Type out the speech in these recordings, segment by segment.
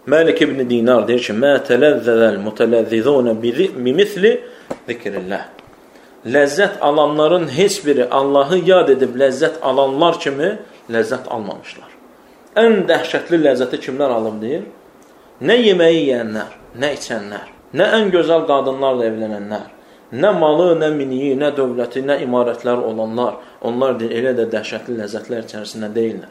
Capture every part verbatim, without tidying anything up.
Məlik ibn Dinar deyir ki, mə tələzzəzəl mutələzzizunə bimithli zikrillah. Ləzzət alanların heç biri Allahı yad edib ləzzət alanlar kimi ləzzət almamışlar. Ən dəhşətli ləzzəti kimlər alıb deyir? Nə yeməyi yeyənlər, nə içənlər, nə ən gözəl qadınlarla evlənənlər, nə malı, nə miniyi, nə dövləti, nə imarətlər olanlar, onlar deyir, elə də dəhşətli ləzzətlər içərisində deyirlər.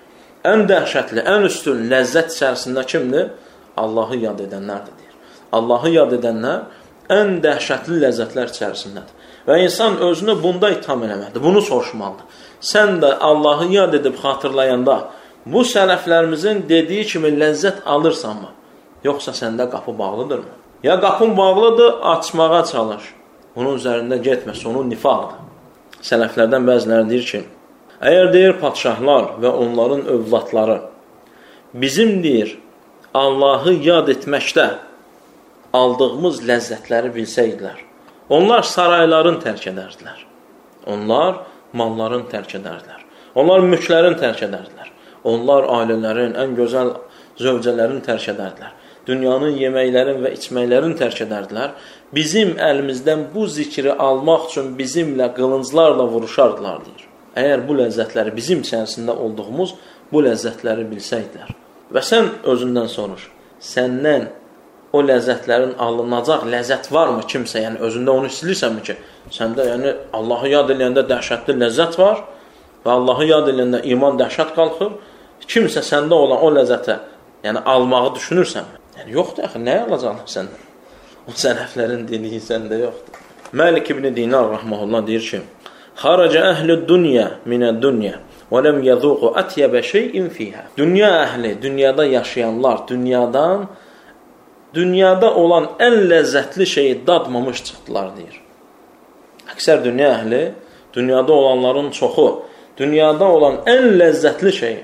Ən dəhşətli, ən üstün ləzzət içərisində kimdir? Allahı yad edənlərdir deyir. Allahı yad edənlər ən dəhşətli ləzzətlər içərisindədir. Və insan özünü bunda itham eləməlidir, bunu soruşmalıdır. Sən də Allahı yad edib xatırlayanda bu sələflərimizin dediyi kimi ləzzət alırsanmı? Yoxsa səndə qapı bağlıdırmı? Ya qapın bağlıdır, açmağa çalış. Bunun üzərində getmə, sonu nifaqdır. Sələflərdən bəziləri deyir ki, əgər deyir padşahlar və onların övladları bizim deyir Allahı yad etməkdə aldığımız ləzzətləri bilsəydilər, onlar sarayların tərk edərdilər. Onlar malların tərk edərdilər. Onlar mülklərin tərk edərdilər. Onlar ailələrin, ən gözəl zövcələrin tərk edərdilər. Dünyanın yeməklərin və içməklərin tərk edərdilər. Bizim əlimizdən bu zikri almaq üçün bizimlə qılınclarla vuruşardılar, deyir. Əgər bu ləzzətləri bizim içərisində olduğumuz bu ləzzətləri bilsəydilər. Və sən özündən soruş, səndən o ləzzətlərin alınacaq ləzzət varmı kimsə? Yəni özündə onu istəyirsənmi ki, səndə yəni Allahı yad edəndə dəhşətli ləzzət var və Allahı yad edəndə iman dəhşət qalxır. Kimsə səndə olan o ləzzətə yəni almağı düşünürsənmi? Yəni yoxdur axı, nəyə alacaqlar səndən? O sələflərin dediyi səndə yoxdur. Məlik ibn Dinar rahmehullah deyir ki, xaraca əhlü dünya minəd dünya və lem yəzuqu atyəbə şeyin fiyhə. Dünya əhli, dünyada yaşayanlar, dünyadan dünyada olan ən ləzzətli şeyi dadmamış çıxdılar, deyir. Əksər dünya əhli, dünyada olanların çoxu, dünyada olan ən ləzzətli şeyi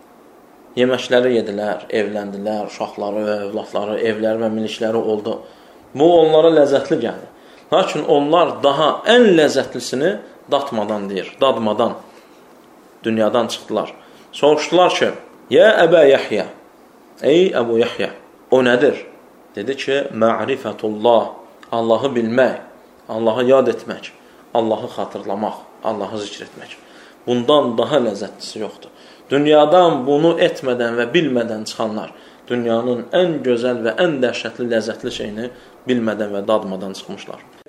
yeməkləri yedilər, evləndilər, uşaqları və övladları, evləri və milikləri oldu. Bu onlara ləzzətli gəldi. Lakin onlar daha ən ləzzətlisini dadmadan deyir, dadmadan dünyadan çıxdılar. Soruşdular ki, ya Əbə Yəhyə, ey Əbu Yəhyə, o nədir? Dedi ki, ma'rifətullah, Allahı bilmək, Allahı yad etmək, Allahı xatırlamaq, Allahı zikr etmək. Bundan daha ləzzətlisi yoxdur. Dünyadan bunu etmədən və bilmədən çıxanlar, dünyanın ən gözəl və ən dəhşətli ləzzətli şeyini bilmədən və dadmadan çıxmışlar.